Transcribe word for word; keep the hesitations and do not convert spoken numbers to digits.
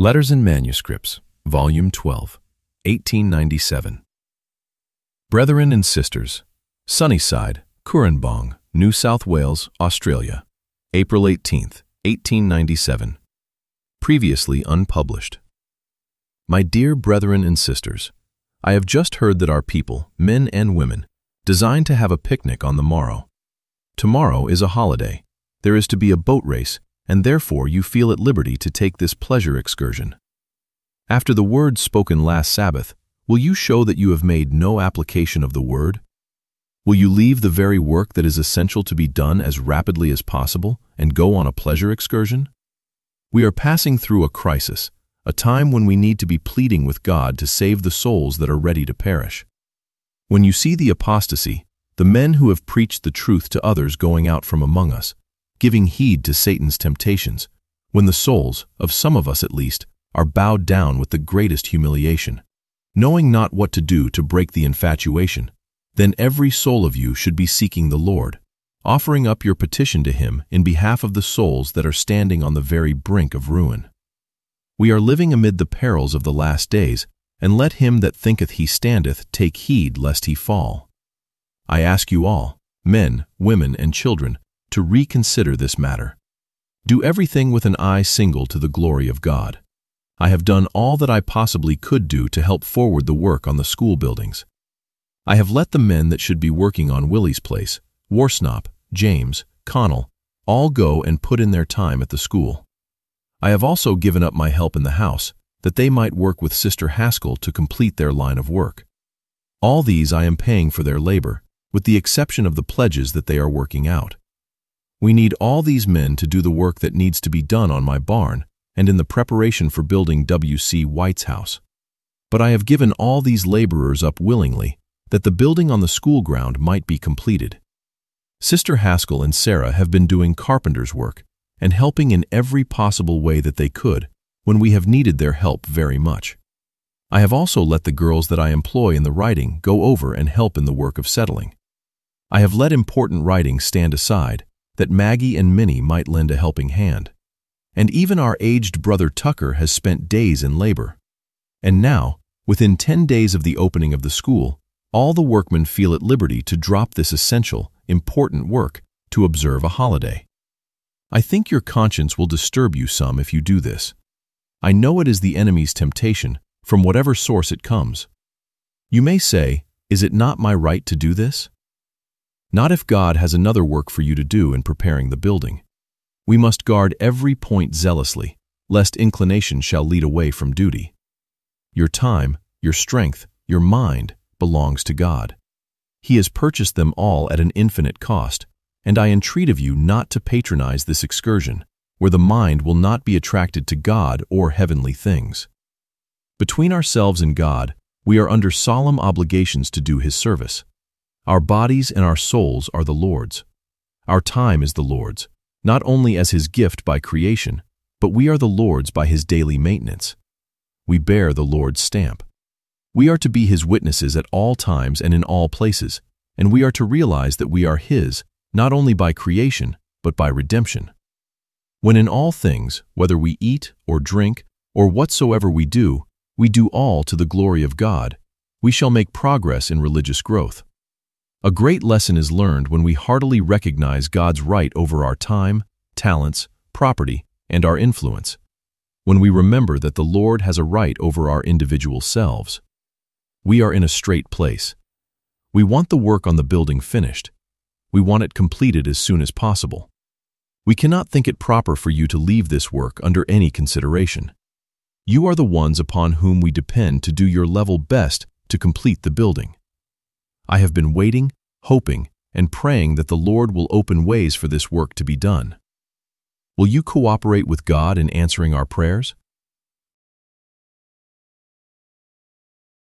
Letters and Manuscripts, Volume twelve, eighteen ninety-seven. Brethren and Sisters, Sunnyside, Cooranbong, New South Wales, Australia, April eighteenth, eighteen ninety-seven. Previously unpublished. My dear brethren and sisters, I have just heard that our people, men and women, design to have a picnic on the morrow. Tomorrow is a holiday. There is to be a boat race, and therefore you feel at liberty to take this pleasure excursion. After the words spoken last Sabbath, will you show that you have made no application of the word? Will you leave the very work that is essential to be done as rapidly as possible and go on a pleasure excursion? We are passing through a crisis, a time when we need to be pleading with God to save the souls that are ready to perish. When you see the apostasy, the men who have preached the truth to others going out from among us, giving heed to Satan's temptations, when the souls, of some of us at least, are bowed down with the greatest humiliation, knowing not what to do to break the infatuation, then every soul of you should be seeking the Lord, offering up your petition to Him in behalf of the souls that are standing on the very brink of ruin. We are living amid the perils of the last days, and let him that thinketh he standeth take heed lest he fall. I ask you all, men, women, and children, to reconsider this matter. Do everything with an eye single to the glory of God. I have done all that I possibly could do to help forward the work on the school buildings. I have let the men that should be working on Willie's Place, Warsnop, James, Connell, all go and put in their time at the school. I have also given up my help in the house, that they might work with Sister Haskell to complete their line of work. All these I am paying for their labor, with the exception of the pledges that they are working out. We need all these men to do the work that needs to be done on my barn and in the preparation for building W C White's house. But I have given all these laborers up willingly, that the building on the school ground might be completed. Sister Haskell and Sarah have been doing carpenter's work and helping in every possible way that they could when we have needed their help very much. I have also let the girls that I employ in the writing go over and help in the work of settling. I have let important writing stand aside, that Maggie and Minnie might lend a helping hand. And even our aged brother Tucker has spent days in labor. And now, within ten days of the opening of the school, all the workmen feel at liberty to drop this essential, important work to observe a holiday. I think your conscience will disturb you some if you do this. I know it is the enemy's temptation, from whatever source it comes. You may say, is it not my right to do this? Not if God has another work for you to do in preparing the building. We must guard every point zealously, lest inclination shall lead away from duty. Your time, your strength, your mind belongs to God. He has purchased them all at an infinite cost, and I entreat of you not to patronize this excursion, where the mind will not be attracted to God or heavenly things. Between ourselves and God, we are under solemn obligations to do His service. Our bodies and our souls are the Lord's. Our time is the Lord's, not only as His gift by creation, but we are the Lord's by His daily maintenance. We bear the Lord's stamp. We are to be His witnesses at all times and in all places, and we are to realize that we are His, not only by creation, but by redemption. When in all things, whether we eat or drink or whatsoever we do, we do all to the glory of God, we shall make progress in religious growth. A great lesson is learned when we heartily recognize God's right over our time, talents, property, and our influence, when we remember that the Lord has a right over our individual selves. We are in a straight place. We want the work on the building finished. We want it completed as soon as possible. We cannot think it proper for you to leave this work under any consideration. You are the ones upon whom we depend to do your level best to complete the building. I have been waiting, hoping, and praying that the Lord will open ways for this work to be done. Will you cooperate with God in answering our prayers?